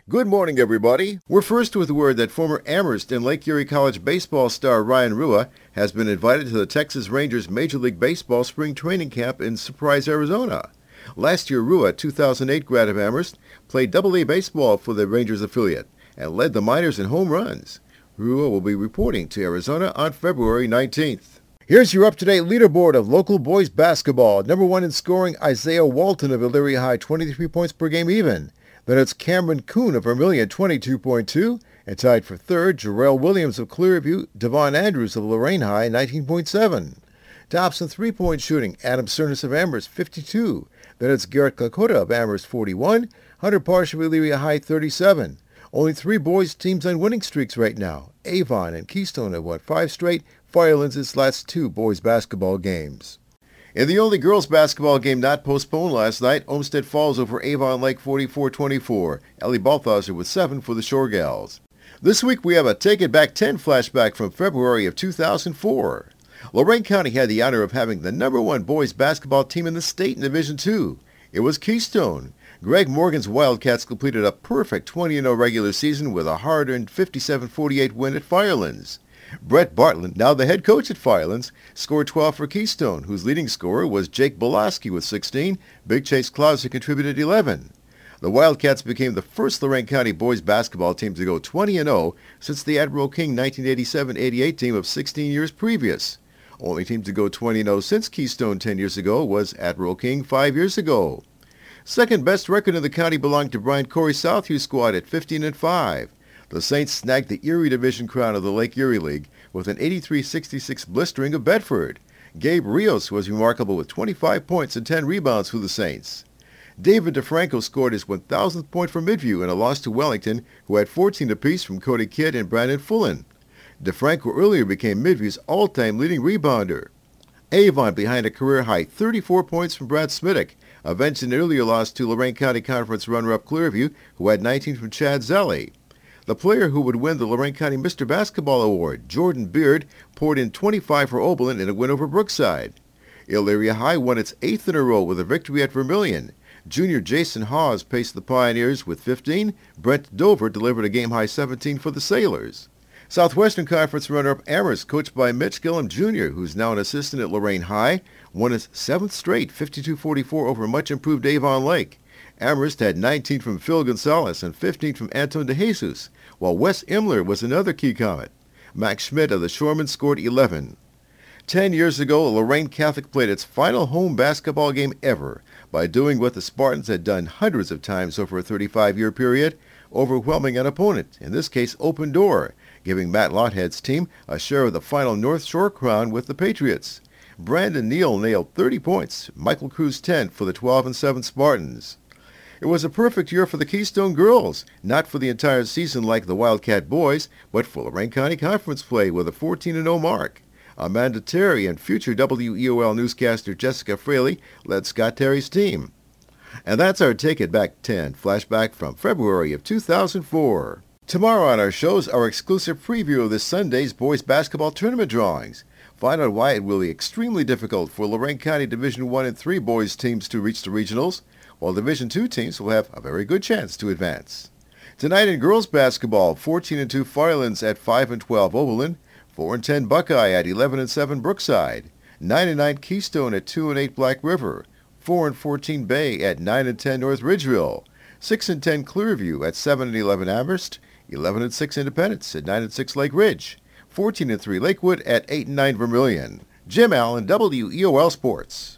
Good morning, everybody. We're first with word that former Amherst and Lake Erie College baseball star Ryan Rua has been invited to the Texas Rangers Major League Baseball spring training camp in Surprise, Arizona. Last year, Rua, 2008 grad of Amherst, played Double-A baseball for the Rangers affiliate and led the minors in home runs. Rua will be reporting to Arizona on February 19th. Here's your up-to-date leaderboard of local boys basketball. Number one in scoring, Isaiah Walton of Elyria High, 23 points per game even. Then it's Cameron Kuhn of Vermilion, 22.2. And tied for third, Jarrell Williams of Clearview, Devon Andrews of Lorraine High, 19.7. Tops in three-point shooting, Adam Cernas of Amherst, 52. Then it's Garrett Lakota of Amherst, 41. Hunter Parsh of Elyria High, 37. Only three boys teams on winning streaks right now. Avon and Keystone have won 5 straight. Firelands its last 2 boys basketball games. In the only girls basketball game not postponed last night, Olmsted Falls over Avon Lake 44-24. Ellie Balthazar with 7 for the Shore Gals. This week we have a Take It Back 10 flashback from February of 2004. Lorain County had the honor of having the number 1 boys basketball team in the state in Division II. It was Keystone. Greg Morgan's Wildcats completed a perfect 20-0 regular season with a hard-earned 57-48 win at Firelands. Brett Bartland, now the head coach at Firelands, scored 12 for Keystone, whose leading scorer was Jake Belaski with 16. Big Chase Clauser contributed 11. The Wildcats became the first Lorain County boys basketball team to go 20-0 since the Admiral King 1987-88 team of 16 years previous. Only team to go 20-0 since Keystone 10 years ago was Admiral King 5 years ago. Second best record in the county belonged to Brian Corey's Southview squad at 15-5. The Saints snagged the Erie Division crown of the Lake Erie League with an 83-66 blistering of Bedford. Gabe Rios was remarkable with 25 points and 10 rebounds for the Saints. David DeFranco scored his 1,000th point for Midview in a loss to Wellington, who had 14 apiece from Cody Kidd and Brandon Fullen. DeFranco earlier became Midview's all-time leading rebounder. Avon behind a career-high 34 points from Brad Smittick, avenged an earlier loss to Lorain County Conference runner-up Clearview, who had 19 from Chad Zelli. The player who would win the Lorain County Mr. Basketball Award, Jordan Beard, poured in 25 for Oberlin in a win over Brookside. Elyria High won its 8th in a row with a victory at Vermilion. Junior Jason Hawes paced the Pioneers with 15. Brent Dover delivered a game-high 17 for the Sailors. Southwestern Conference runner-up Amherst, coached by Mitch Gillum Jr., who's now an assistant at Lorraine High, won its 7th straight 52-44 over much-improved Avon Lake. Amherst had 19 from Phil Gonzalez and 15 from Anton DeJesus, while Wes Imler was another key comet. Max Schmidt of the Shoremen scored 11. 10 years ago, Lorain Catholic played its final home basketball game ever by doing what the Spartans had done hundreds of times over a 35-year period, overwhelming an opponent, in this case Open Door, giving Matt Lothead's team a share of the final North Shore crown with the Patriots. Brandon Neal nailed 30 points, Michael Cruz 10 for the 12-7 Spartans. It was a perfect year for the Keystone girls, not for the entire season like the Wildcat boys, but for Lorain County Conference play with a 14-0 mark. Amanda Terry and future WEOL newscaster Jessica Fraley led Scott Terry's team. And that's our Take It Back 10 flashback from February of 2004. Tomorrow on our shows, our exclusive preview of this Sunday's boys basketball tournament drawings. Find out why it will be extremely difficult for Lorain County Division I and III boys teams to reach the regionals, while Division II teams will have a very good chance to advance. Tonight in girls basketball, 14-2 Firelands at 5-12 Oberlin, 4-10 Buckeye at 11-7 Brookside, 9-9 Keystone at 2-8 Black River, 4-14 Bay at 9-10 North Ridgeville, 6-10 Clearview at 7-11 Amherst, 11-6 Independence at 9-6 Lake Ridge, 14-3 Lakewood at 8-9 Vermilion. Jim Allen, WEOL Sports.